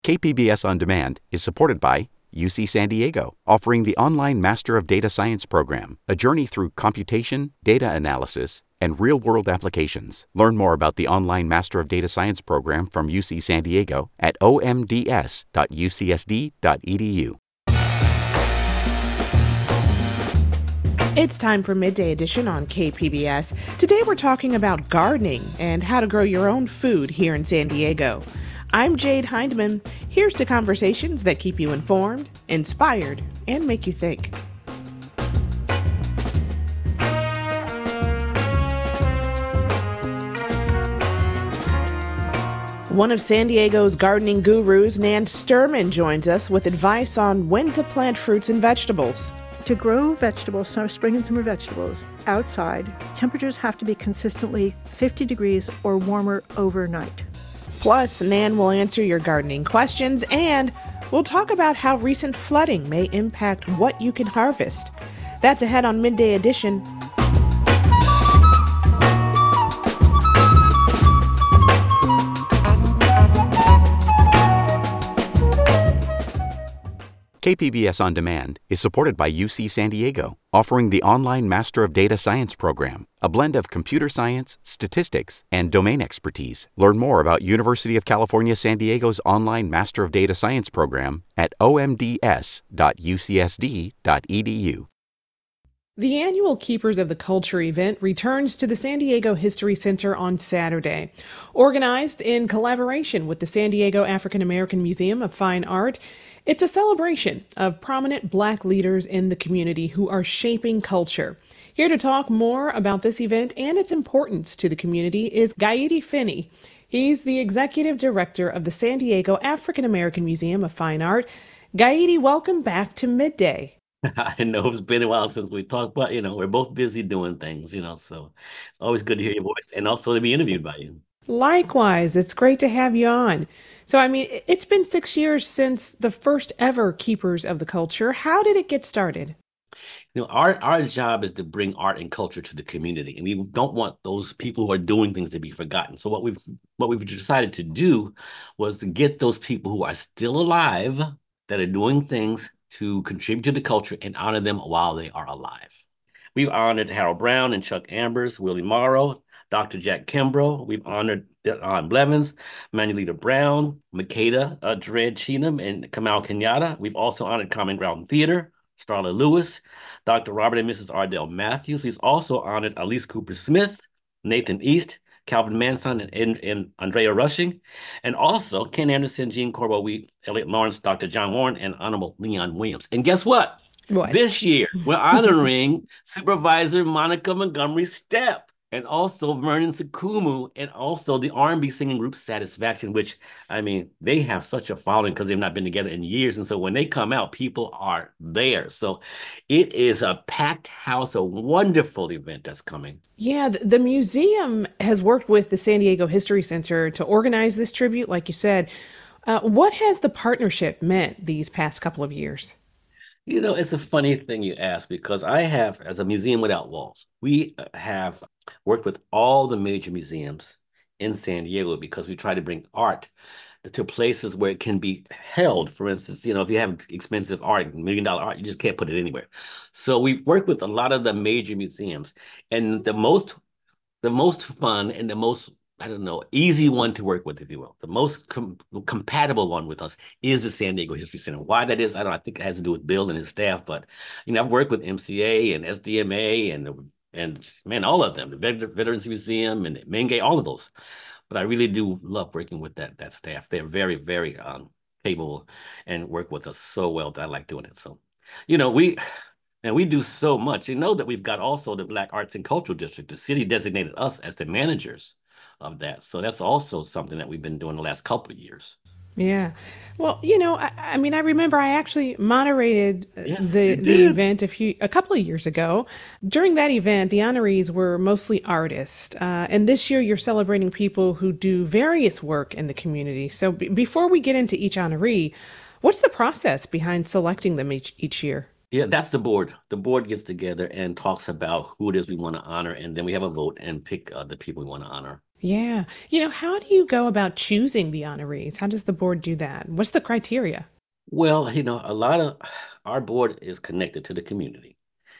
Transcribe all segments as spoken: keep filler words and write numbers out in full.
K P B S On Demand is supported by U C San Diego, offering the online Master of Data Science program, a journey through computation, data analysis, and real-world applications. Learn more about the online Master of Data Science program from U C San Diego at o m d s dot u c s d dot e d u. It's time for Midday Edition on K P B S. Today we're talking about gardening and how to grow your own food here in San Diego. I'm Jade Hindman. Here's to conversations that keep you informed, inspired, and make you think. One of San Diego's gardening gurus, Nan Sturman, joins us with advice on when to plant fruits and vegetables. To grow vegetables, summer, spring and summer vegetables outside, temperatures have to be consistently fifty degrees or warmer overnight. Plus, Nan will answer your gardening questions, and we'll talk about how recent flooding may impact what you can harvest. That's ahead on Midday Edition. K P B S On Demand is supported by U C San Diego, offering the online Master of Data Science program, a blend of computer science, statistics, and domain expertise. Learn more about University of California San Diego's online Master of Data Science program at o m d s dot u c s d dot e d u. The annual Keepers of the Culture event returns to the San Diego History Center on Saturday. Organized in collaboration with the San Diego African American Museum of Fine Art, it's a celebration of prominent Black leaders in the community who are shaping culture. Here to talk more about this event and its importance to the community is Gaidi Finney. He's the executive director of the San Diego African American Museum of Fine Art. Gaidi, welcome back to Midday. I know it's been a while since we talked, but, you know, we're both busy doing things, you know, so it's always good to hear your voice and also to be interviewed by you. Likewise, it's great to have you on. So, I mean, it's been six years since the first ever Keepers of the Culture. How did it get started? You know, our, our job is to bring art and culture to the community, and we don't want those people who are doing things to be forgotten. So what we've what we've decided to do was to get those people who are still alive that are doing things to contribute to the culture and honor them while they are alive. We've honored Harold Brown and Chuck Ambers, Willie Morrow, Doctor Jack Kimbrough. We've honored Don Blevins, Manuelita Brown, Makeda uh, Dread Cheenum, and Kamal Kenyatta. We've also honored Common Ground Theater, Starla Lewis, Doctor Robert and Missus Ardell Matthews. We've also honored Alice Cooper Smith, Nathan East, Calvin Manson, and, and Andrea Rushing, and also Ken Anderson, Gene Corbo, Wheat, Elliot Lawrence, Doctor John Warren, and Honorable Leon Williams. And guess what? What? This year, we're honoring Supervisor Monica Montgomery Stepp, and also Vernon Sukumu, and also the R and B singing group Satisfaction, which, I mean, they have such a following because they've not been together in years. And so when they come out, people are there. So it is a packed house, a wonderful event that's coming. Yeah, the, the museum has worked with the San Diego History Center to organize this tribute, like you said. Uh, what has the partnership meant these past couple of years? You know, it's a funny thing you ask, because I have, as a Museum Without Walls, we have worked with all the major museums in San Diego because we try to bring art to places where it can be held. For instance, you know, if you have expensive art, million dollar art, you just can't put it anywhere. So we've worked with a lot of the major museums, and the most, the most fun and the most, I don't know, easy one to work with, if you will. The most com- compatible one with us is the San Diego History Center. Why that is, I don't know. I think it has to do with Bill and his staff. But, you know, I've worked with M C A and S D M A and, and man, all of them, the Veterans Museum and Menge, all of those. But I really do love working with that, that staff. They're very, very um, capable and work with us so well that I like doing it. So, you know, we... And we do so much. You know that we've got also the Black Arts and Cultural District. The city designated us as the managers of that. So that's also something that we've been doing the last couple of years. Yeah. Well, you know, I, I mean, I remember I actually moderated Yes, the you the did. event a few a couple of years ago. During that event, the honorees were mostly artists, uh, and this year you're celebrating people who do various work in the community. So b- before we get into each honoree, what's the process behind selecting them each each year? Yeah, that's the board. The board gets together and talks about who it is we want to honor, and then we have a vote and pick uh, the people we want to honor. Yeah. You know, how do you go about choosing the honorees? How does the board do that? What's the criteria? Well, you know, a lot of our board is connected to the community,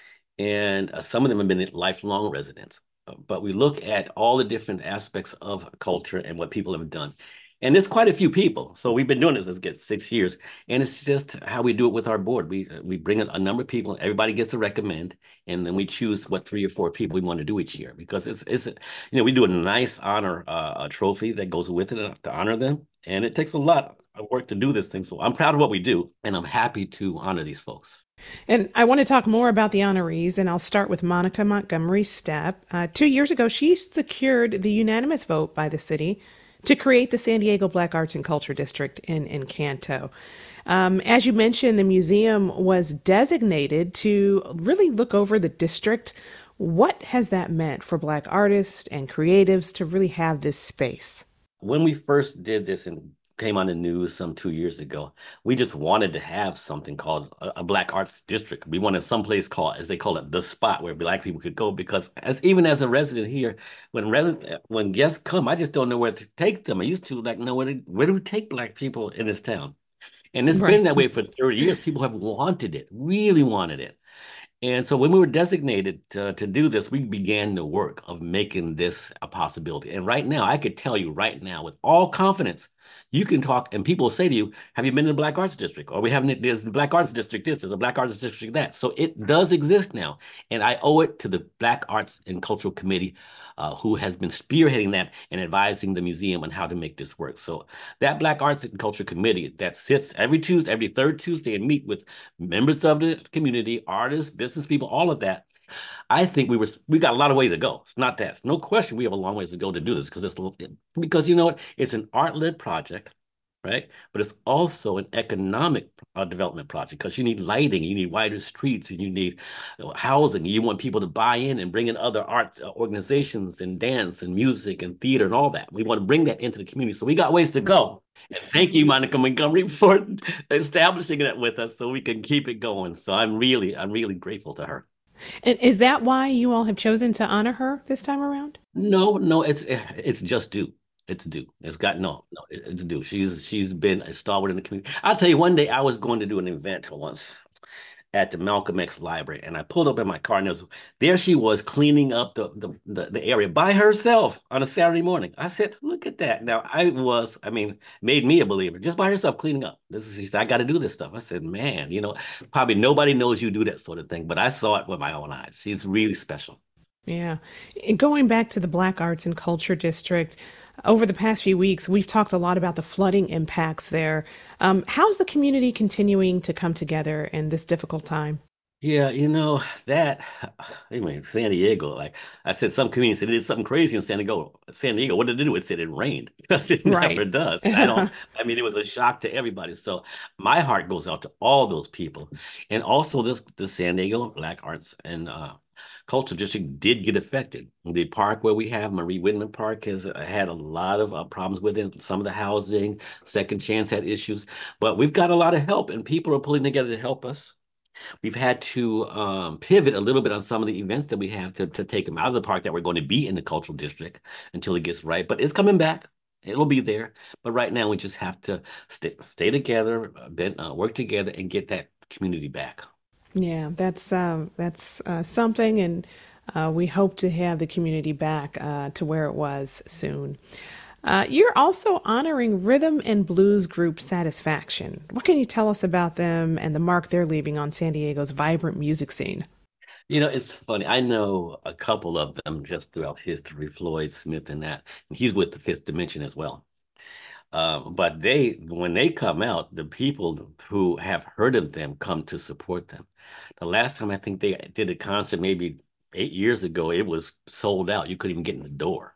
and uh, some of them have been lifelong residents. Uh, But we look at all the different aspects of culture and what people have done. And there's quite a few people. So we've been doing this, let's get six years. And it's just how we do it with our board. We uh, we bring a, a number of people, everybody gets to recommend, and then we choose what three or four people we want to do each year because it's it's you know, we do a nice honor uh, a trophy that goes with it uh, to honor them. And it takes a lot of work to do this thing. So I'm proud of what we do, and I'm happy to honor these folks. And I want to talk more about the honorees, and I'll start with Monica Montgomery Stepp. Uh, two years ago, she secured the unanimous vote by the city to create the San Diego Black Arts and Culture District in Encanto. Um, as you mentioned, the museum was designated to really look over the district. What has that meant for Black artists and creatives to really have this space? When we first did this and came on the news some two years ago, we just wanted to have something called a, a Black Arts District. We wanted someplace called, as they call it, the spot where Black people could go. Because as even as a resident here, when resident, when guests come, I just don't know where to take them. I used to like know where to, where do we take Black people in this town, and it's been Right. that way for thirty years. People have wanted it, really wanted it. And so when we were designated to, to do this, we began the work of making this a possibility. And right now, I could tell you right now with all confidence, you can talk and people will say to you, have you been to the Black Arts District? Or we haven't, there's the Black Arts District this, there's a Black Arts District that. So it does exist now. And I owe it to the Black Arts and Cultural Committee, uh, who has been spearheading that and advising the museum on how to make this work. So that Black Arts and Culture Committee that sits every Tuesday, every third Tuesday and meet with members of the community, artists, business people, all of that. I think we were we got a lot of ways to go. It's not that. It's no question we have a long ways to go to do this because it's because you know what? It's an art-led project, right? But it's also an economic uh, development project because you need lighting, you need wider streets, and you need you know, housing. You want people to buy in and bring in other art uh, organizations and dance and music and theater and all that. We want to bring that into the community. So we got ways to go. And thank you, Monica Montgomery, for establishing that with us so we can keep it going. So I'm really, I'm really grateful to her. And is that why you all have chosen to honor her this time around? No, no, it's it's just due. It's due. It's got no, no, it's due. She's she's been a stalwart in the community. I'll tell you, one day I was going to do an event once at the Malcolm X Library, and I pulled up in my car, and there, was, there she was cleaning up the, the the the area by herself on a Saturday morning. I said, "Look at that!" Now I was, I mean, made me a believer just by herself cleaning up. This is, she said, "I got to do this stuff." I said, "Man, you know, probably nobody knows you do that sort of thing, but I saw it with my own eyes. She's really special." Yeah. And going back to the Black Arts and Culture District, over the past few weeks, we've talked a lot about the flooding impacts there. Um, how's the community continuing to come together in this difficult time? Yeah, you know, that, I mean, San Diego, like I said, some communities said it did something crazy in San Diego. San Diego, what did it do? It said it rained because it never Right. does. And I don't, I mean, it was a shock to everybody. So my heart goes out to all those people. And also this, the San Diego Black Arts and uh, Culture District did get affected. The park where we have Marie Whitman Park has uh, had a lot of uh, problems with it. Some of the housing, Second Chance had issues, but we've got a lot of help and people are pulling together to help us. We've had to um, pivot a little bit on some of the events that we have to, to take them out of the park that we're going to be in the cultural district until it gets right. But it's coming back. It'll be there. But right now, we just have to stay, stay together, uh, ben- uh, work together, and get that community back. Yeah, that's uh, that's uh, something, and uh, we hope to have the community back uh, to where it was soon. Uh, you're also honoring rhythm and blues group Satisfaction. What can you tell us about them and the mark they're leaving on San Diego's vibrant music scene? You know, it's funny. I know a couple of them just throughout history, Floyd Smith and that. And he's with the Fifth Dimension as well. Um, but they, when they come out, the people who have heard of them come to support them. The last time I think they did a concert, maybe eight years ago, it was sold out. You couldn't even get in the door.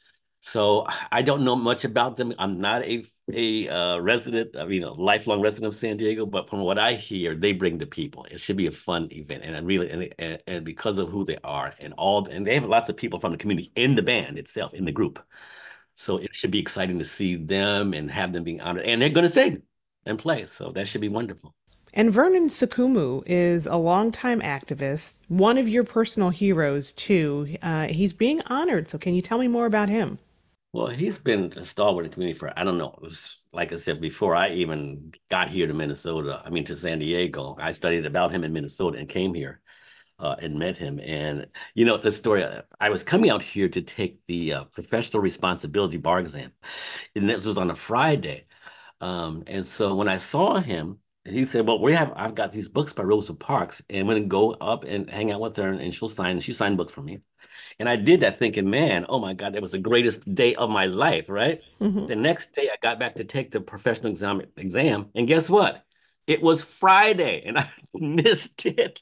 So I don't know much about them. I'm not a a uh, resident, I mean, a lifelong resident of San Diego, but from what I hear, they bring the people. It should be a fun event, and I really and, and and because of who they are and all, and they have lots of people from the community in the band itself, in the group. So it should be exciting to see them and have them being honored, and they're going to sing and play. So that should be wonderful. And Vernon Sukumu is a longtime activist, one of your personal heroes, too. Uh, he's being honored. So, can you tell me more about him? Well, he's been a stalwart in the community for, I don't know, it was, like I said before, I even got here to Minnesota, I mean, to San Diego. I studied about him in Minnesota and came here uh, and met him. And, you know, the story, uh, I was coming out here to take the uh, professional responsibility bar exam. And this was on a Friday. Um, and so when I saw him, he said, well, we have, I've got these books by Rosa Parks, and I'm going to go up and hang out with her, and she'll sign, she signed books for me. And I did that thinking, man, oh my God, that was the greatest day of my life, right? Hmm. The next day I got back to take the professional exam exam, and guess what? It was Friday and I missed it.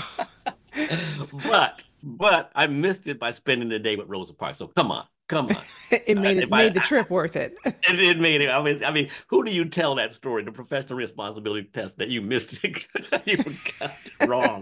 But but I missed it by spending the day with Rosa Parks. So come on, come on. It Uh, made it if I, made the trip worth it. it, it made it. I mean, I mean, who do you tell that story, the professional responsibility test that you missed it, you got it wrong?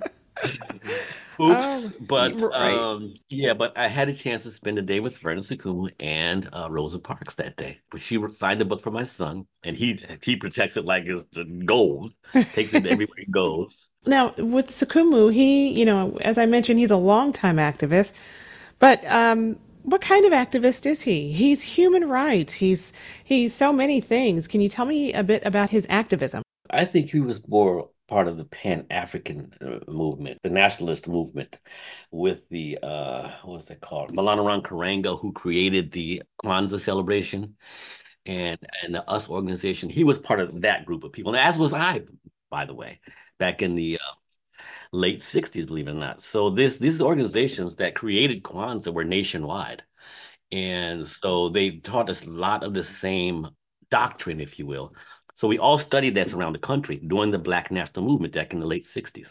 Oops. Oh, But right. um, yeah, but I had a chance to spend a day with Vernon Sukumu and uh, Rosa Parks that day. She signed a book for my son, and he he protects it like it's the gold, takes it everywhere he goes. Now, with Sukumu, he, you know, as I mentioned, he's a longtime activist, but um, what kind of activist is he? He's human rights. He's he's so many things. Can you tell me a bit about his activism? I think he was more part of the Pan-African uh, movement, the nationalist movement, with the uh, what was that called? Malanaran Karenga, who created the Kwanzaa celebration, and and the US organization. He was part of that group of people, and as was I, by the way, back in the uh, late sixties, believe it or not. So this these organizations that created Kwanzaa were nationwide. And so they taught us a lot of the same doctrine, if you will. So we all studied this around the country during the Black National Movement back in the late sixties.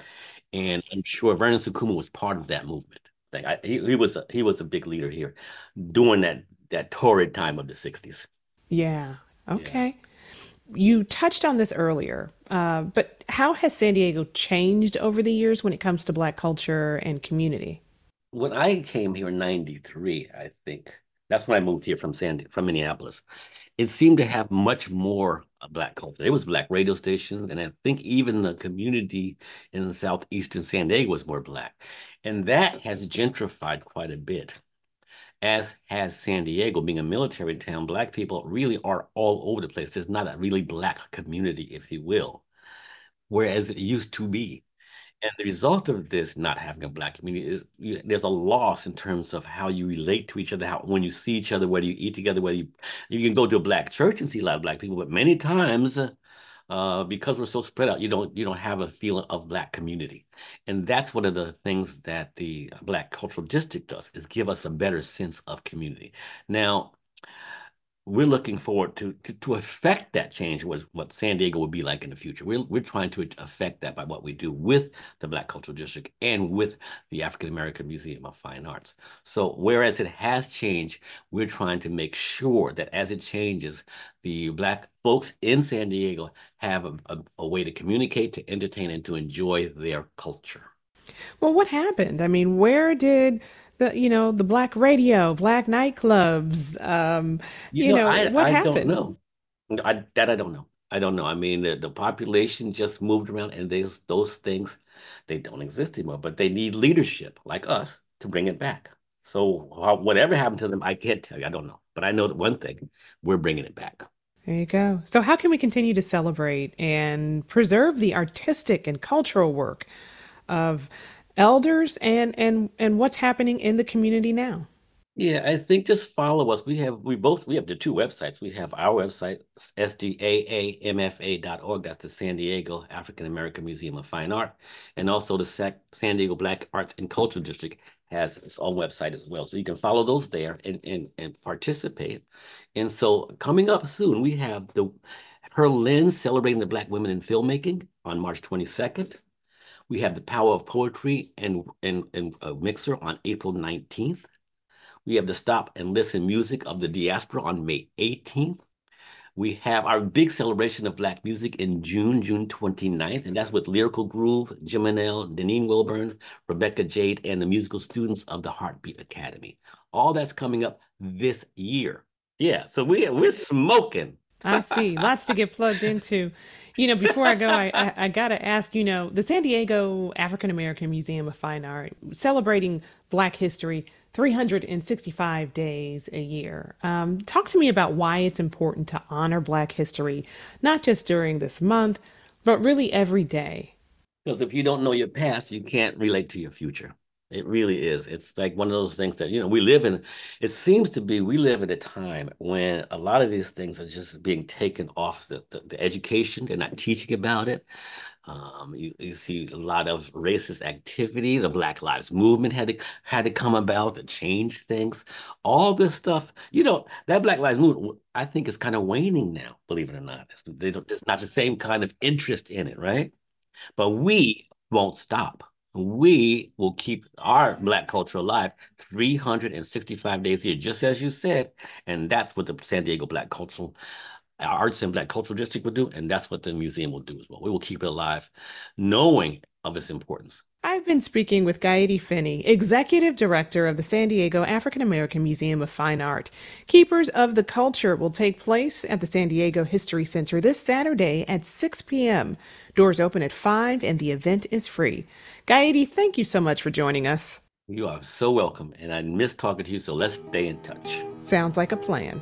And I'm sure Vernon Sukuma was part of that movement. Like I, he, he was a, he was a big leader here during that that torrid time of the sixties. Yeah. Yeah. Okay. You touched on this earlier, uh, but how has San Diego changed over the years when it comes to Black culture and community? When I came here in ninety-three, I think that's when I moved here from San from Minneapolis. It seemed to have much more uh, Black culture. There was Black radio stations, and I think even the community in southeastern San Diego was more Black. And that has gentrified quite a bit, as has San Diego. Being a military town, Black people really are all over the place. There's not a really Black community, if you will, whereas it used to be. And the result of this not having a Black community is you, there's a loss in terms of how you relate to each other, how when you see each other, whether you eat together, whether you you can go to a Black church and see a lot of Black people, but many times uh, because we're so spread out, you don't you don't have a feeling of Black community. And that's one of the things that the Black Cultural District does, is give us a better sense of community. Now, we're looking forward to, to to affect that change, was what San Diego will be like in the future. We're we're trying to affect that by what we do with the Black Cultural District and with the African American Museum of Fine Arts. So whereas it has changed, we're trying to make sure that as it changes, the Black folks in San Diego have a, a, a way to communicate, to entertain, and to enjoy their culture. Well, what happened? I mean, where did the, you know, the Black radio, Black nightclubs, um, You you know, know, I what I don't happened? know. I that I don't know. I don't know. I mean, the, the population just moved around, and those those things, they don't exist anymore. But they need leadership like us to bring it back. So how, whatever happened to them, I can't tell you. I don't know. But I know that one thing, we're bringing it back. There you go. So, how can we continue to celebrate and preserve the artistic and cultural work of elders and and and what's happening in the community now? Yeah, I think just follow us. We have we both we have the two websites. We have our website, S D A A M F A dot org. That's the San Diego African American Museum of Fine Art. And also the Sac San Diego Black Arts and Culture District has its own website as well. So you can follow those there and and, and participate. And so coming up soon, we have the Her Lens celebrating the Black women in filmmaking on March twenty-second. We have the Power of Poetry and and, and a mixer on April nineteenth. We have the Stop and Listen Music of the Diaspora on May eighteenth. We have our big celebration of Black music in June, June twenty-ninth, and that's with Lyrical Groove, Jiminelle, Deneen Wilburn, Rebecca Jade, and the musical students of the Heartbeat Academy. All that's coming up this year. Yeah, so we, we're smoking. I see. Lots to get plugged into. You know, before I go, I, I, I got to ask, you know, the San Diego African American Museum of Fine Art celebrating Black history three hundred sixty-five days a year. Um, talk to me about why it's important to honor Black history, not just during this month, but really every day. Because if you don't know your past, you can't relate to your future. It really is. It's like one of those things that, you know, we live in, it seems to be, we live at a time when a lot of these things are just being taken off the, the, the education. They're not teaching about it. Um, you, you see a lot of racist activity. The Black Lives Movement had to had to come about to change things. All this stuff, you know, that Black Lives Movement, I think, is kind of waning now, believe it or not. It's, there's not the same kind of interest in it, right? But we won't stop. We will keep our Black culture alive three hundred sixty-five days a year, just as you said. And that's what the San Diego Black Cultural Arts and Black Cultural District will do. And that's what the museum will do as well. We will keep it alive, knowing of its importance. I've been speaking with Gaidi Finney, Executive Director of the San Diego African American Museum of Fine Art. Keepers of the Culture will take place at the San Diego History Center this Saturday at six p.m. Doors open at five and the event is free. Gaidi, thank you so much for joining us. You are so welcome, and I miss talking to you, so let's stay in touch. Sounds like a plan.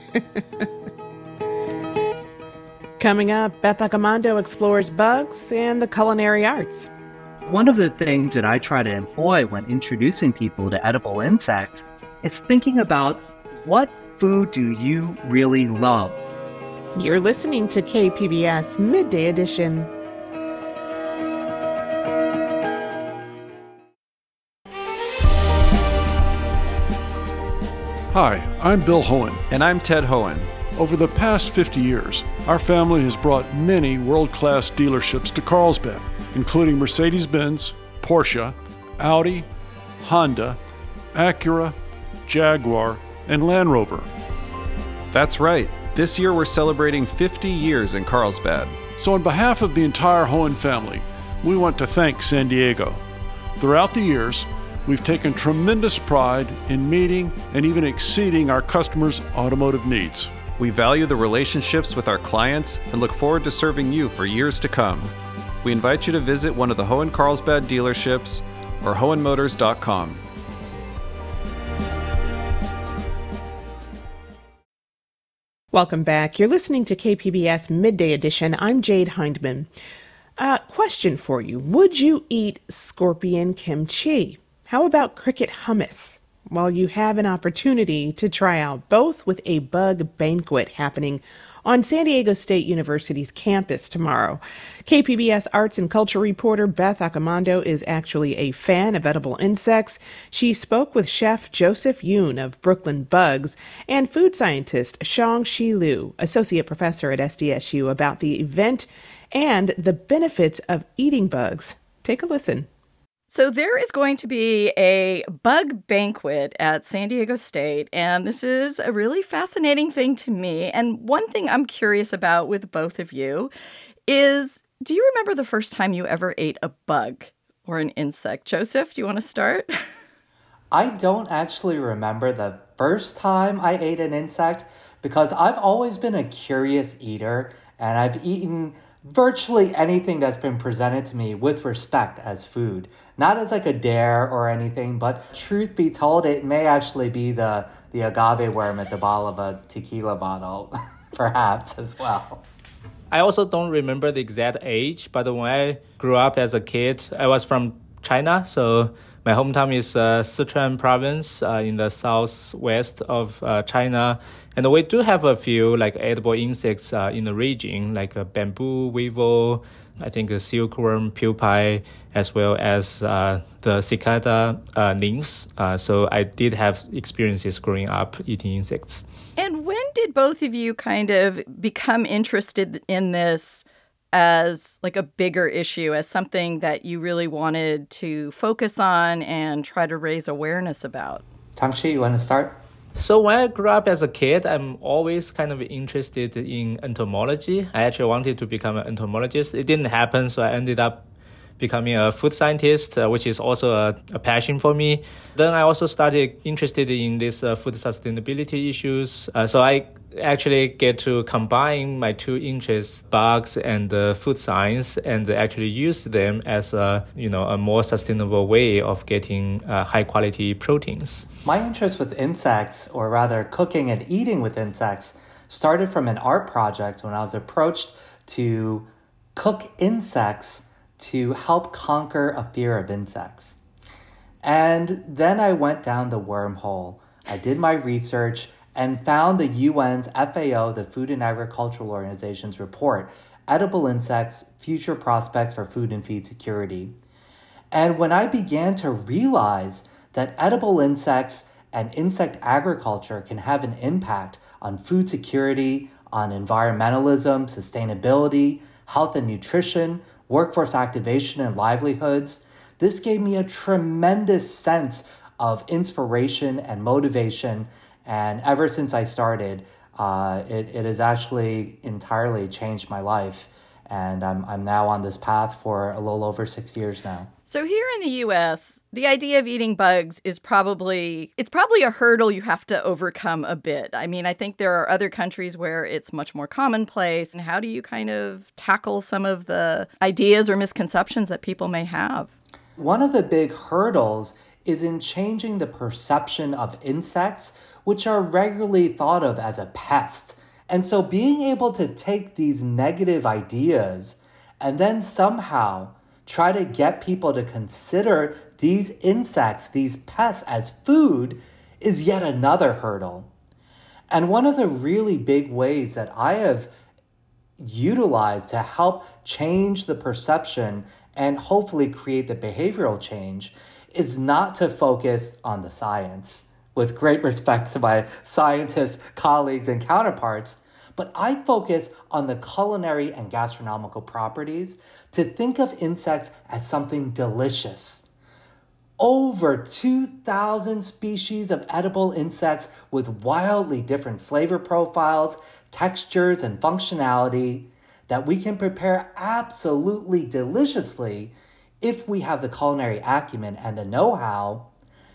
Coming up, Beth Accomando explores bugs and the culinary arts. One of the things that I try to employ when introducing people to edible insects is thinking about what food do you really love? You're listening to K P B S Midday Edition. Hi, I'm Bill Hohen. And I'm Ted Hohen. Over the past fifty years, our family has brought many world-class dealerships to Carlsbad, including Mercedes-Benz, Porsche, Audi, Honda, Acura, Jaguar, and Land Rover. That's right. This year we're celebrating fifty years in Carlsbad. So on behalf of the entire Hohen family, we want to thank San Diego. Throughout the years, we've taken tremendous pride in meeting and even exceeding our customers' automotive needs. We value the relationships with our clients and look forward to serving you for years to come. We invite you to visit one of the Hohen Carlsbad dealerships or hohen motors dot com. Welcome back. You're listening to K P B S Midday Edition. I'm Jade Hindman. Uh, question for you. Would you eat scorpion kimchi? How about cricket hummus? Well, you have an opportunity to try out both with a bug banquet happening on San Diego State University's campus tomorrow. K P B S arts and culture reporter Beth Accomando is actually a fan of edible insects. She spoke with chef Joseph Yoon of Brooklyn Bugs and food scientist Shang-Shi Liu, associate professor at S D S U, about the event and the benefits of eating bugs. Take a listen. So there is going to be a bug banquet at San Diego State, and this is a really fascinating thing to me. And one thing I'm curious about with both of you is, do you remember the first time you ever ate a bug or an insect? Joseph, do you want to start? I don't actually remember the first time I ate an insect because I've always been a curious eater, and I've eaten virtually anything that's been presented to me with respect as food. Not as like a dare or anything, but truth be told, it may actually be the, the agave worm at the bottom of a tequila bottle, perhaps, as well. I also don't remember the exact age, but when I grew up as a kid, I was from China, so my hometown is uh, Sichuan province uh, in the southwest of uh, China. And we do have a few like edible insects uh, in the region, like a bamboo weevil, I think a silkworm pupae, as well as uh, the cicada uh, nymphs. Uh, so I did have experiences growing up eating insects. And when did both of you kind of become interested in this as like a bigger issue, as something that you really wanted to focus on and try to raise awareness about? Shang-Shi, you want to start? So when I grew up as a kid, I'm always kind of interested in entomology. I actually wanted to become an entomologist. It didn't happen, so I ended up becoming a food scientist, uh, which is also a, a passion for me. Then I also started interested in these uh, food sustainability issues. Uh, so I actually get to combine my two interests, bugs and uh, food science, and actually use them as a, you know, a more sustainable way of getting uh, high quality proteins. My interest with insects, or rather cooking and eating with insects, started from an art project when I was approached to cook insects to help conquer a fear of insects. And then I went down the wormhole. I did my research and found the U N's F A O, the Food and Agricultural Organization's report, Edible Insects, Future Prospects for Food and Feed Security. And when I began to realize that edible insects and insect agriculture can have an impact on food security, on environmentalism, sustainability, health and nutrition, workforce activation and livelihoods, this gave me a tremendous sense of inspiration and motivation. And ever since I started, uh, it, it has actually entirely changed my life. And I'm I'm now on this path for a little over six years now. So here in the U S, the idea of eating bugs is probably, it's probably a hurdle you have to overcome a bit. I mean, I think there are other countries where it's much more commonplace. And how do you kind of tackle some of the ideas or misconceptions that people may have? One of the big hurdles is in changing the perception of insects, which are regularly thought of as a pest. And so being able to take these negative ideas and then somehow try to get people to consider these insects, these pests, as food is yet another hurdle. And one of the really big ways that I have utilized to help change the perception and hopefully create the behavioral change is not to focus on the science, with great respect to my scientist colleagues and counterparts, but I focus on the culinary and gastronomical properties to think of insects as something delicious. Over two thousand species of edible insects with wildly different flavor profiles, textures, and functionality that we can prepare absolutely deliciously if we have the culinary acumen and the know-how,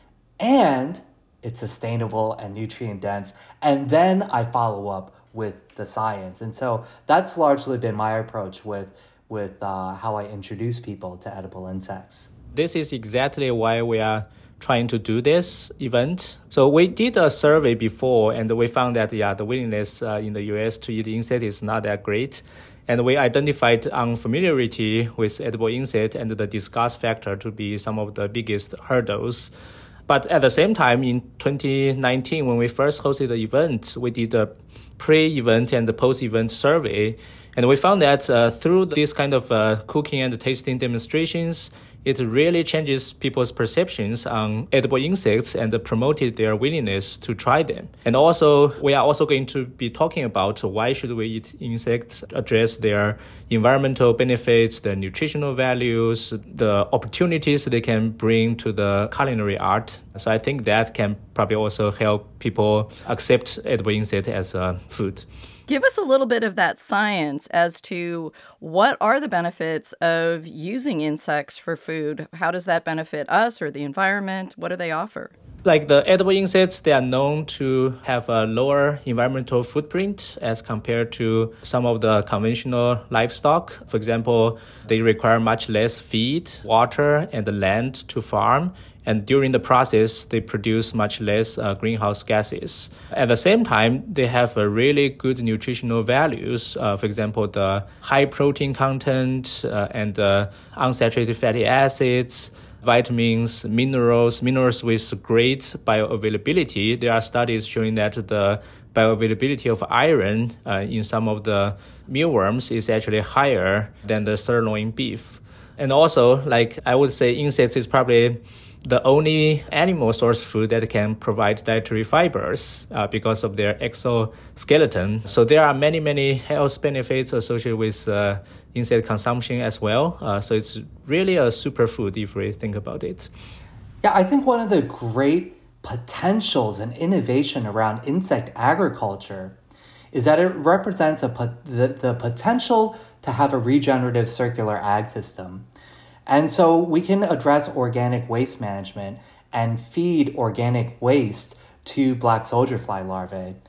and it's sustainable and nutrient-dense. And then I follow up with the science. And so that's largely been my approach with, with uh, how I introduce people to edible insects. This is exactly why we are trying to do this event. So we did a survey before, and we found that, yeah, the willingness uh, in the U S to eat insect is not that great. And we identified unfamiliarity with edible insect and the disgust factor to be some of the biggest hurdles. But at the same time, in twenty nineteen, when we first hosted the event, we did a pre-event and the post-event survey. And we found that uh, through this kind of uh, cooking and tasting demonstrations, it really changes people's perceptions on edible insects and promoted their willingness to try them. And also, we are also going to be talking about why should we eat insects, address their environmental benefits, their nutritional values, the opportunities they can bring to the culinary art. So I think that can probably also help people accept edible insect as a food. Give us a little bit of that science as to what are the benefits of using insects for food? How does that benefit us or the environment? What do they offer? Like the edible insects, they are known to have a lower environmental footprint as compared to some of the conventional livestock. For example, they require much less feed, water, and land to farm. And during the process, they produce much less uh, greenhouse gases. At the same time, they have a really good nutritional values. Uh, for example, the high protein content uh, and uh, unsaturated fatty acids, vitamins, minerals, minerals with great bioavailability. There are studies showing that the bioavailability of iron uh, in some of the mealworms is actually higher than the sirloin beef. And also, like I would say, insects is probably the only animal source food that can provide dietary fibers uh, because of their exoskeleton. So there are many, many health benefits associated with uh, insect consumption as well. Uh, so it's really a superfood if we think about it. Yeah, I think one of the great potentials and innovation around insect agriculture is that it represents a pot- the, the potential to have a regenerative circular ag system. And so we can address organic waste management and feed organic waste to black soldier fly larvae.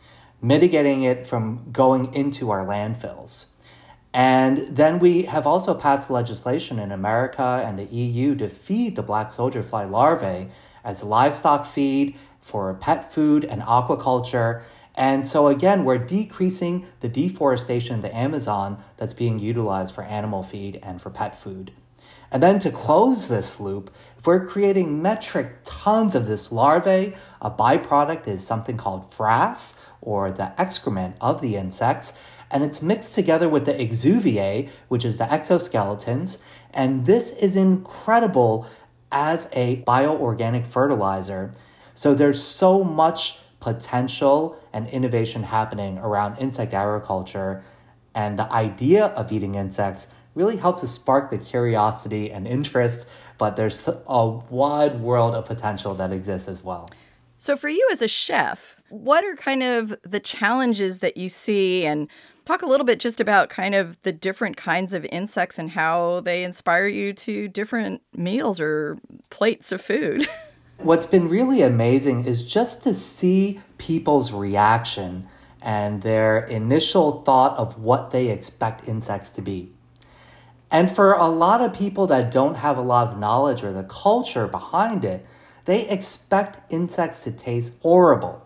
mitigating it from going into our landfills. And then we have also passed legislation in America and the E U to feed the black soldier fly larvae as livestock feed for pet food and aquaculture. And so again, we're decreasing the deforestation in the Amazon that's being utilized for animal feed and for pet food. And then to close this loop, if we're creating metric tons of this larvae, a byproduct is something called frass, or the excrement of the insects, and it's mixed together with the exuviae, which is the exoskeletons, and this is incredible as a bioorganic fertilizer. So there's so much potential and innovation happening around insect agriculture, and the idea of eating insects really helps to spark the curiosity and interest, but there's a wide world of potential that exists as well. So for you as a chef, what are kind of the challenges that you see? And talk a little bit just about kind of the different kinds of insects and how they inspire you to different meals or plates of food. What's been really amazing is just to see people's reaction and their initial thought of what they expect insects to be. And for a lot of people that don't have a lot of knowledge or the culture behind it, they expect insects to taste horrible.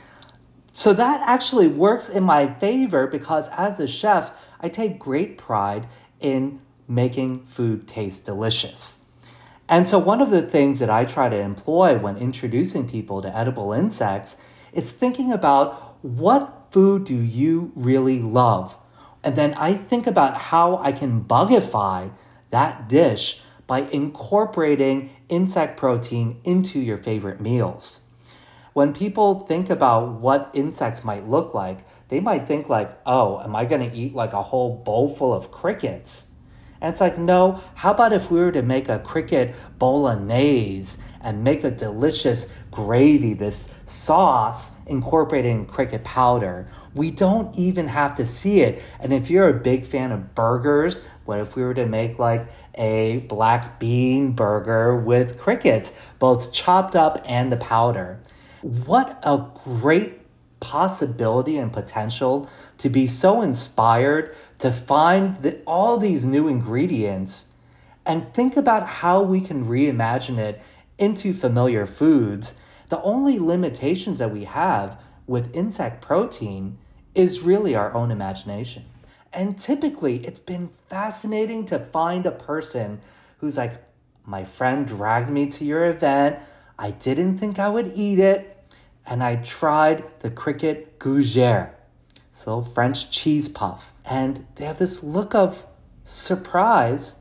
So that actually works in my favor because as a chef, I take great pride in making food taste delicious. And so one of the things that I try to employ when introducing people to edible insects is thinking about what food do you really love? And then I think about how I can bugify that dish by incorporating insect protein into your favorite meals. When people think about what insects might look like, they might think like, oh, am I going to eat like a whole bowl full of crickets? And it's like, no, how about if we were to make a cricket bolognese and make a delicious gravy, this sauce incorporating cricket powder? We don't even have to see it. And if you're a big fan of burgers, what if we were to make like a black bean burger with crickets, both chopped up and the powder? What a great possibility and potential to be so inspired to find the, all these new ingredients and think about how we can reimagine it into familiar foods. The only limitations that we have with insect protein is really our own imagination. And typically, it's been fascinating to find a person who's like, my friend dragged me to your event, I didn't think I would eat it, and I tried the cricket gougere, this little French cheese puff. And they have this look of surprise.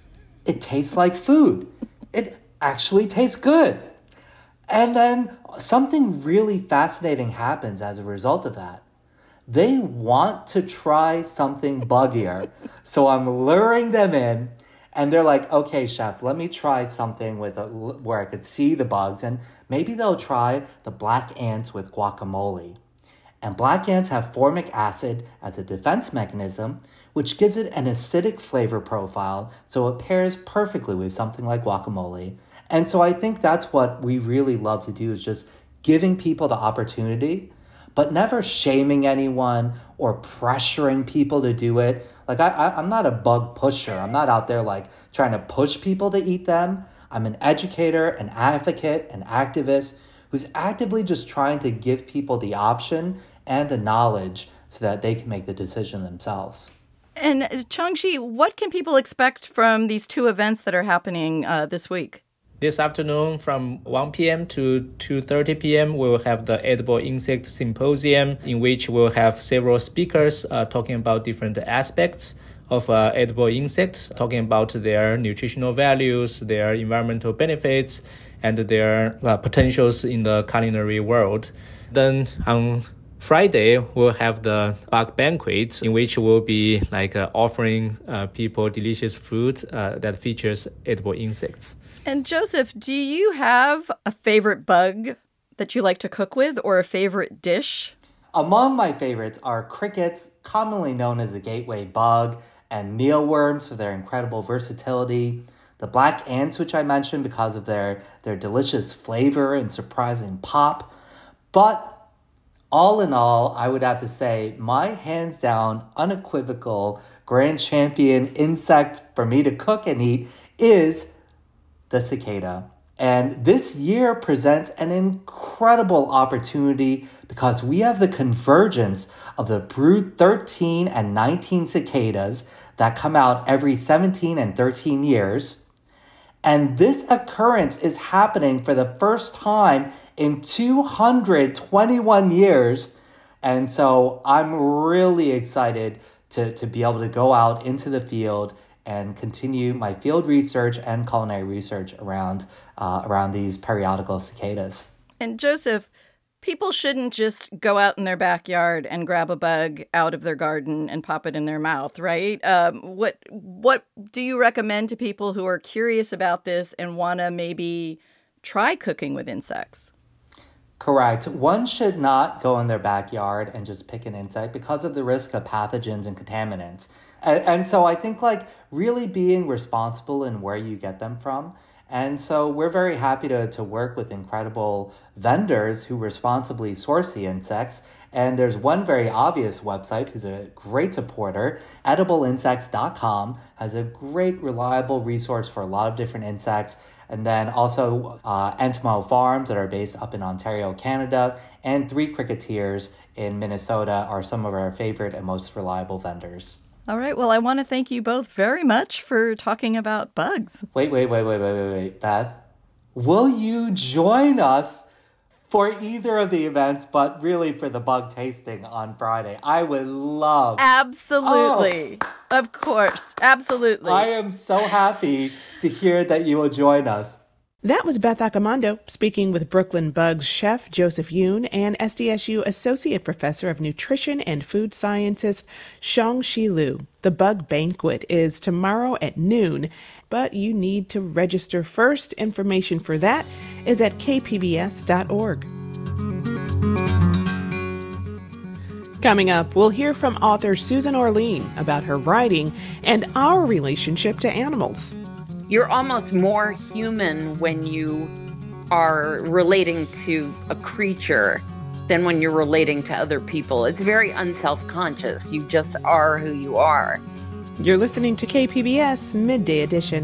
It tastes like food. It actually tastes good. And then something really fascinating happens as a result of that. They want to try something buggier. So I'm luring them in. And they're like, okay, chef, let me try something with a, where I could see the bugs. And maybe they'll try the black ants with guacamole. And black ants have formic acid as a defense mechanism, which gives it an acidic flavor profile, so it pairs perfectly with something like guacamole. And so I think that's what we really love to do, is just giving people the opportunity, but never shaming anyone or pressuring people to do it. Like, I, I, I'm not a bug pusher. I'm not out there, like, trying to push people to eat them. I'm an educator, an advocate, an activist who's actively just trying to give people the option and the knowledge so that they can make the decision themselves. And Changxi, what can people expect from these two events that are happening uh, this week? This afternoon from one p.m. to two thirty p.m., we will have the Edible Insect Symposium, in which we'll have several speakers uh, talking about different aspects of uh, edible insects, talking about their nutritional values, their environmental benefits, and their uh, potentials in the culinary world. Then on Friday, we'll have the bug banquet, in which we'll be like uh, offering uh, people delicious food uh, that features edible insects. And Joseph, do you have a favorite bug that you like to cook with, or a favorite dish? Among my favorites are crickets, commonly known as the gateway bug, and mealworms for their incredible versatility, the black ants, which I mentioned because of their, their delicious flavor and surprising pop. But all in all, I would have to say my hands down, unequivocal grand champion insect for me to cook and eat is the cicada. And this year presents an incredible opportunity because we have the convergence of the brood thirteen and nineteen cicadas that come out every seventeen and thirteen years. And this occurrence is happening for the first time in two hundred twenty-one years. And so I'm really excited to, to be able to go out into the field and continue my field research and culinary research around uh, around these periodical cicadas. And Joseph, people shouldn't just go out in their backyard and grab a bug out of their garden and pop it in their mouth, right? Um, what what do you recommend to people who are curious about this and want to maybe try cooking with insects? Correct. One should not go in their backyard and just pick an insect because of the risk of pathogens and contaminants. And, and so I think like really being responsible in where you get them from. And so we're very happy to, to work with incredible vendors who responsibly source the insects. And there's one very obvious website who's a great supporter. edible insects dot com has a great, reliable resource for a lot of different insects. And then also uh, Entmo Farms that are based up in Ontario, Canada, and Three Cricketers in Minnesota are some of our favorite and most reliable vendors. All right. Well, I want to thank you both very much for talking about bugs. Wait, wait, wait, wait, wait, wait, wait, Beth. Will you join us for either of the events, but really for the bug tasting on Friday? I would love. Absolutely. Oh. Of course. Absolutely. I am so happy to hear that you will join us. That was Beth Accomando speaking with Brooklyn Bugs chef Joseph Yoon and S D S U Associate Professor of Nutrition and Food Scientist Shang-Shi Liu. The Bug Banquet is tomorrow at noon, but you need to register first. Information for that is at k p b s dot org. Coming up, we'll hear from author Susan Orlean about her writing and our relationship to animals. You're almost more human when you are relating to a creature than when you're relating to other people. It's very unself-conscious. You just are who you are. You're listening to K P B S Midday Edition.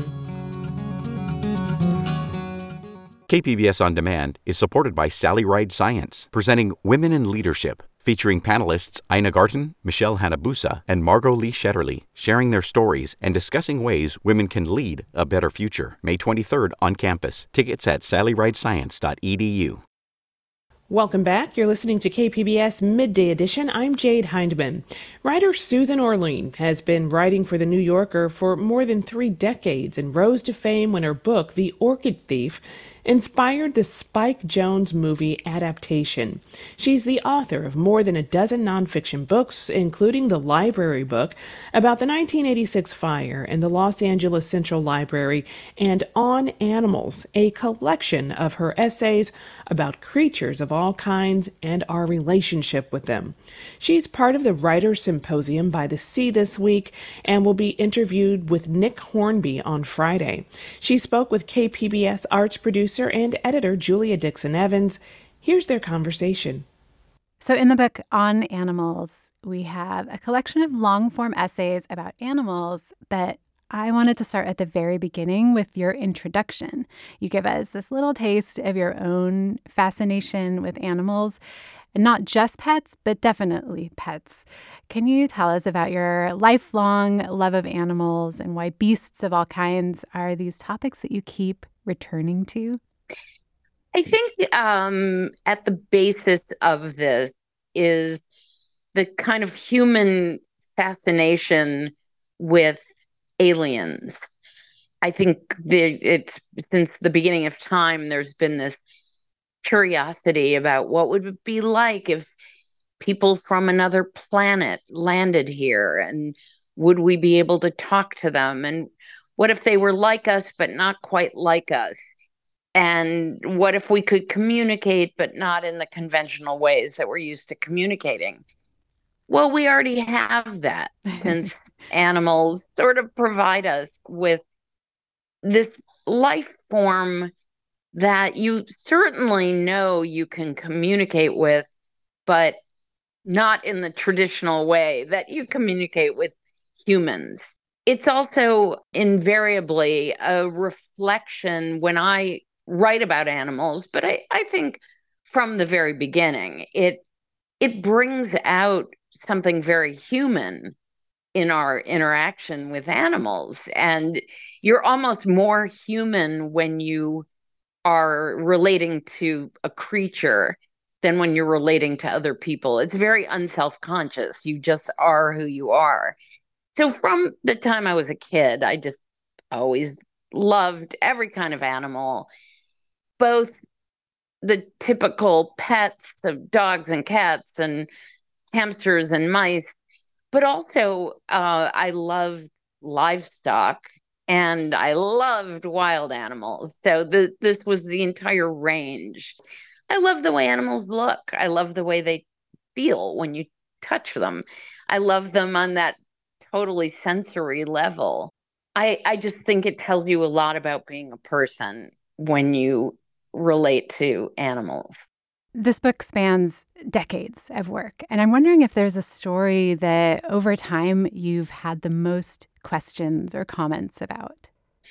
K P B S On Demand is supported by Sally Ride Science, presenting Women in Leadership, featuring panelists Ina Garten, Michelle Hanabusa, and Margot Lee Shetterly, sharing their stories and discussing ways women can lead a better future. May twenty-third on campus. Tickets at sally ride science dot e d u. Welcome back. You're listening to K P B S Midday Edition. I'm Jade Hindman. Writer Susan Orlean has been writing for The New Yorker for more than three decades and rose to fame when her book, The Orchid Thief, inspired the Spike Jonze movie adaptation. She's the author of more than a dozen nonfiction books, including the library book about the nineteen eighty-six fire in the Los Angeles Central Library, and On Animals, a collection of her essays about creatures of all kinds and our relationship with them. She's part of the Writers' Symposium by the Sea this week and will be interviewed with Nick Hornby on Friday. She spoke with K P B S arts producer and editor Julia Dixon Evans. Here's their conversation. So in the book On Animals, we have a collection of long-form essays about animals, but I wanted to start at the very beginning with your introduction. You give us this little taste of your own fascination with animals, and not just pets, but definitely pets. Can you tell us about your lifelong love of animals and why beasts of all kinds are these topics that you keep returning to? I think um, at the basis of this is the kind of human fascination with aliens. I think the, it's since the beginning of time, there's been this curiosity about what would it be like if people from another planet landed here, and would we be able to talk to them? And what if they were like us, but not quite like us? And what if we could communicate, but not in the conventional ways that we're used to communicating? Well, we already have that, since animals sort of provide us with this life form that you certainly know you can communicate with but not in the traditional way that you communicate with humans. It's also invariably a reflection when I write about animals, but I, I think from the very beginning, it it brings out something very human in our interaction with animals. And you're almost more human when you are relating to a creature than when you're relating to other people. It's very unself-conscious. You just are who you are. So from the time I was a kid, I just always loved every kind of animal, both the typical pets of dogs and cats and hamsters and mice, but also uh, I loved livestock and I loved wild animals. So the, this was the entire range. I love the way animals look. I love the way they feel when you touch them. I love them on that totally sensory level. I, I just think it tells you a lot about being a person when you relate to animals. This book spans decades of work, and I'm wondering if there's a story that over time you've had the most questions or comments about.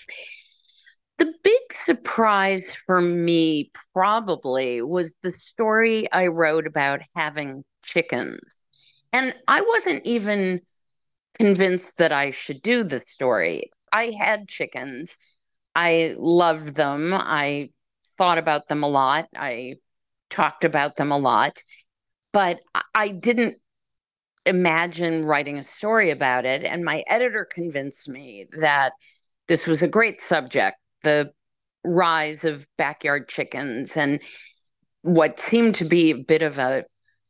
The big surprise for me probably was the story I wrote about having chickens. And I wasn't even convinced that I should do the story. I had chickens. I loved them. I thought about them a lot. I talked about them a lot, but I didn't imagine writing a story about it. And my editor convinced me that this was a great subject, the rise of backyard chickens and what seemed to be a bit of a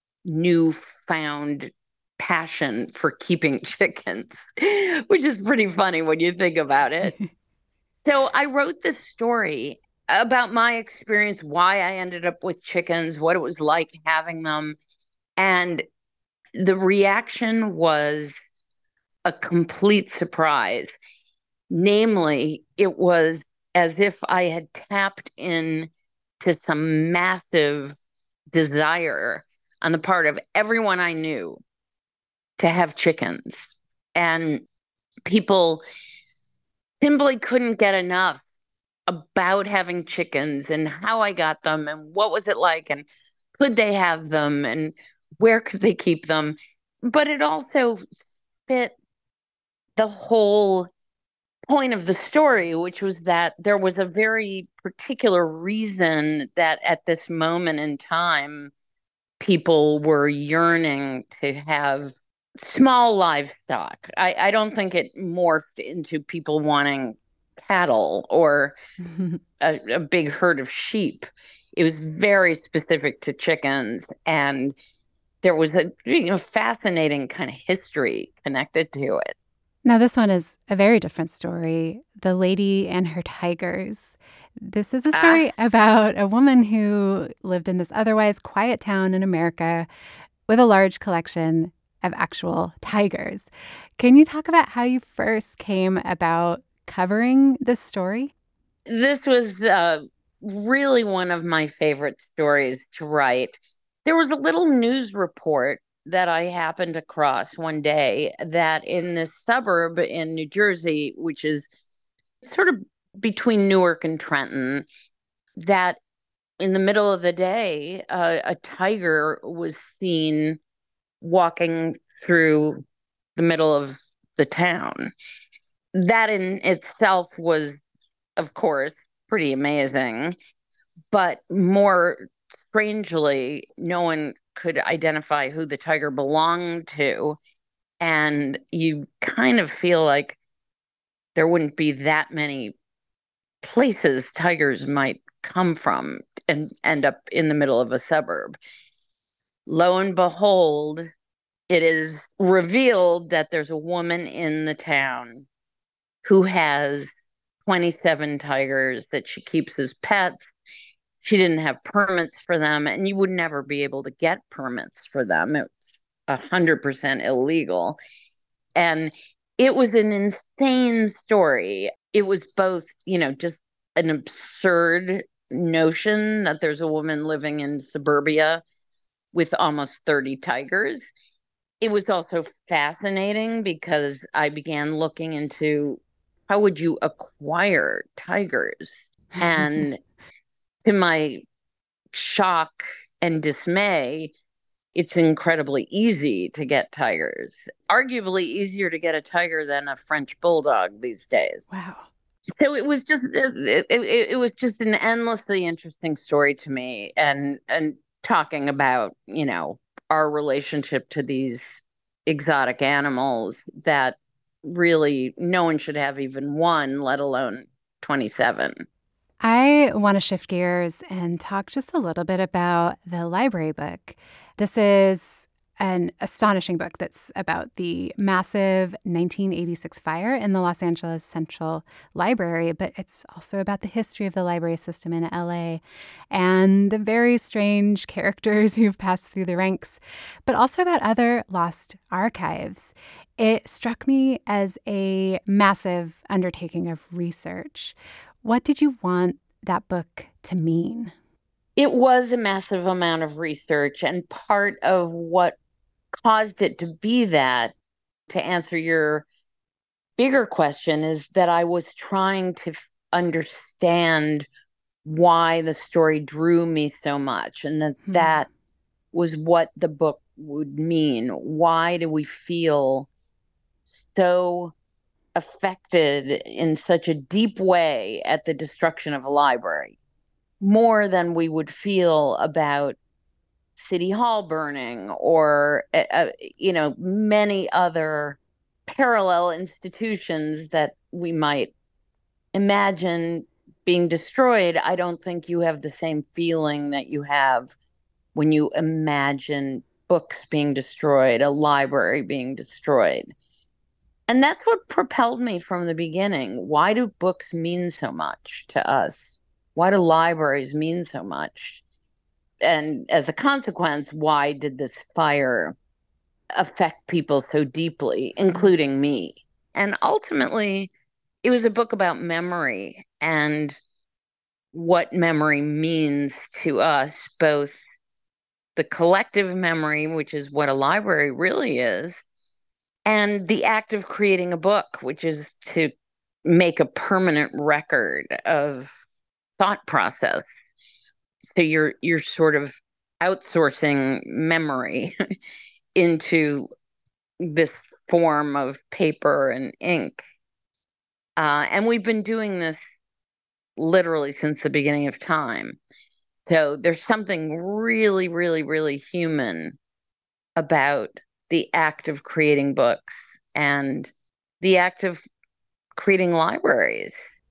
newfound passion for keeping chickens, which is pretty funny when you think about it. So I wrote this story about my experience, why I ended up with chickens, what it was like having them. And the reaction was a complete surprise. Namely, it was as if I had tapped in to some massive desire on the part of everyone I knew to have chickens. And people simply couldn't get enough about having chickens and how I got them and what was it like and could they have them and where could they keep them. But it also fit the whole point of the story, which was that there was a very particular reason that at this moment in time, people were yearning to have small livestock. I, I don't think it morphed into people wanting cattle or a, a big herd of sheep. It was very specific to chickens, and there was a you know fascinating kind of history connected to it. Now, this one is a very different story, The Lady and Her Tigers. This is a story ah. about a woman who lived in this otherwise quiet town in America with a large collection of actual tigers. Can you talk about how you first came about covering this story? This was uh, really one of my favorite stories to write. There was a little news report that I happened across one day that in this suburb in New Jersey, which is sort of between Newark and Trenton, that in the middle of the day, uh, a tiger was seen walking through the middle of the town. That in itself was, of course, pretty amazing. But more strangely, no one could identify who the tiger belonged to. And you kind of feel like there wouldn't be that many places tigers might come from and end up in the middle of a suburb. Lo and behold, it is revealed that there's a woman in the town who has twenty-seven tigers that she keeps as pets. She didn't have permits for them, and you would never be able to get permits for them. It's one hundred percent illegal. And it was an insane story. It was both, you know, just an absurd notion that there's a woman living in suburbia with almost thirty tigers. It was also fascinating because I began looking into how would you acquire tigers? And to my shock and dismay, it's incredibly easy to get tigers. Arguably easier to get a tiger than a French bulldog these days. Wow. So it was just it, it, it was just an endlessly interesting story to me, and and talking about, you know, our relationship to these exotic animals that really no one should have even one, let alone twenty-seven. I want to shift gears and talk just a little bit about the library book. This is an astonishing book that's about the massive nineteen eighty-six fire in the Los Angeles Central Library, but it's also about the history of the library system in L A and the very strange characters who've passed through the ranks, but also about other lost archives. It struck me as a massive undertaking of research. What did you want that book to mean? It was a massive amount of research, and part of what caused it to be that, to answer your bigger question, is that I was trying to understand why the story drew me so much, and that hmm. that was what the book would mean. Why do we feel so affected in such a deep way at the destruction of a library, more than we would feel about City Hall burning or, uh, you know, many other parallel institutions that we might imagine being destroyed? I don't think you have the same feeling that you have when you imagine books being destroyed, a library being destroyed. And that's what propelled me from the beginning. Why do books mean so much to us? Why do libraries mean so much? And as a consequence, why did this fire affect people so deeply, including me? And ultimately, it was a book about memory and what memory means to us, both the collective memory, which is what a library really is, and the act of creating a book, which is to make a permanent record of thought process. So you're you're sort of outsourcing memory into this form of paper and ink. Uh, and we've been doing this literally since the beginning of time. So there's something really, really, really human about the act of creating books and the act of creating libraries.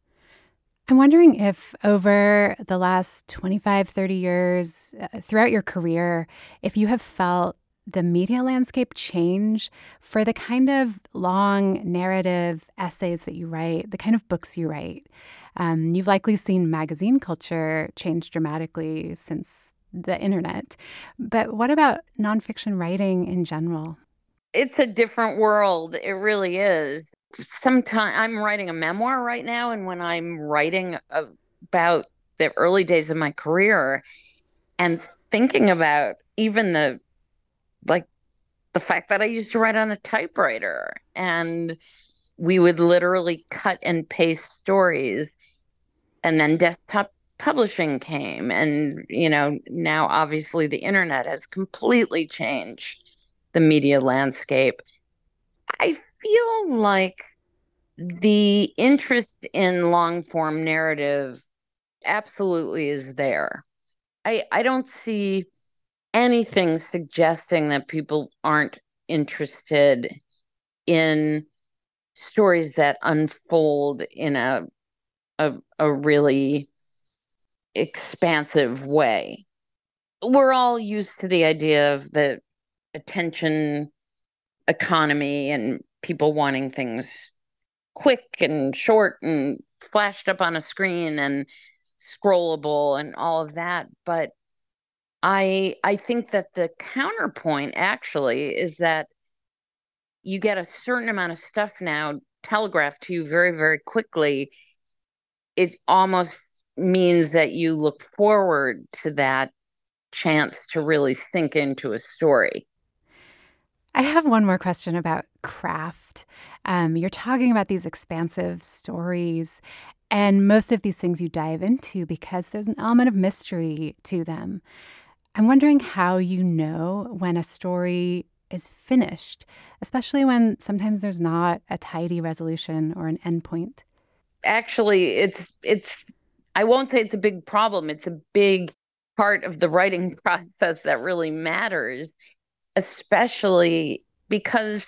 I'm wondering if over the last twenty-five, thirty years, uh, throughout your career, if you have felt the media landscape change for the kind of long narrative essays that you write, the kind of books you write. Um, you've likely seen magazine culture change dramatically since the internet. But what about nonfiction writing in general? It's a different world. It really is. Sometimes I'm writing a memoir right now, and when I'm writing about the early days of my career and thinking about even the like the fact that I used to write on a typewriter, and we would literally cut and paste stories, and then desktop publishing came, and you know, now obviously the internet has completely changed the media landscape. I feel like the interest in long form narrative absolutely is there. I I don't see anything suggesting that people aren't interested in stories that unfold in a a, a really expansive way. We're all used to the idea of the attention economy and people wanting things quick and short and flashed up on a screen and scrollable and all of that. But I I think that the counterpoint actually is that you get a certain amount of stuff now telegraphed to you very, very quickly. It almost means that you look forward to that chance to really sink into a story. I have one more question about craft. Um, you're talking about these expansive stories, and most of these things you dive into because there's an element of mystery to them. I'm wondering how you know when a story is finished, especially when sometimes there's not a tidy resolution or an endpoint. Actually, it's it's I won't say it's a big problem. It's a big part of the writing process that really matters, especially because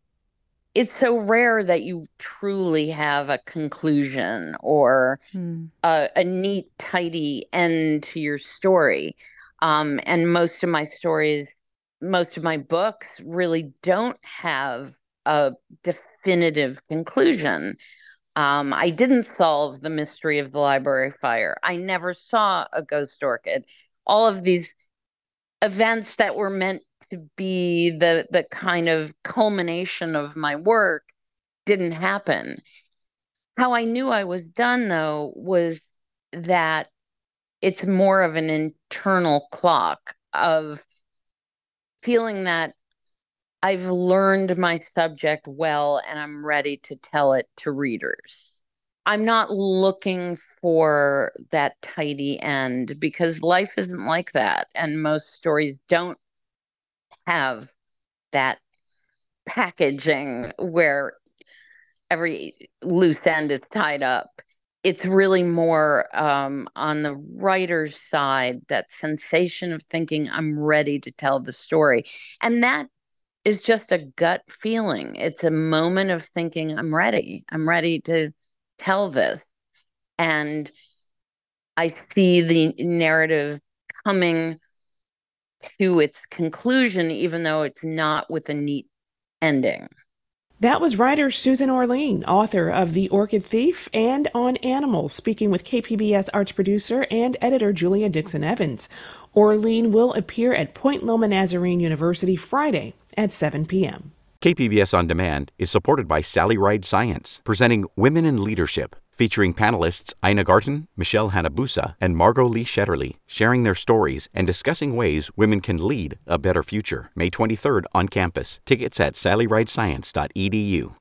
it's so rare that you truly have a conclusion or hmm. a, a neat, tidy end to your story. Um, and most of my stories, most of my books really don't have a definitive conclusion. Um, I didn't solve the mystery of the library fire. I never saw a ghost orchid. All of these events that were meant to be the the kind of culmination of my work didn't happen. How I knew I was done, though, was that it's more of an internal clock of feeling that I've learned my subject well and I'm ready to tell it to readers. I'm not looking for that tidy end because life isn't like that. And most stories don't have that packaging where every loose end is tied up. It's really more um, on the writer's side, that sensation of thinking I'm ready to tell the story. And that is just a gut feeling. It's a moment of thinking I'm ready. I'm ready to tell this. And I see the narrative coming to its conclusion, even though it's not with a neat ending. That was writer Susan Orlean, author of The Orchid Thief and On Animals, speaking with K P B S arts producer and editor Julia Dixon Evans. Orlean will appear at Point Loma Nazarene University Friday at seven p.m. K P B S On Demand is supported by Sally Ride Science, presenting Women in Leadership, featuring panelists Ina Garten, Michelle Hanabusa, and Margot Lee Shetterly, sharing their stories and discussing ways women can lead a better future. May twenty-third on campus. Tickets at sally ride science dot e d u.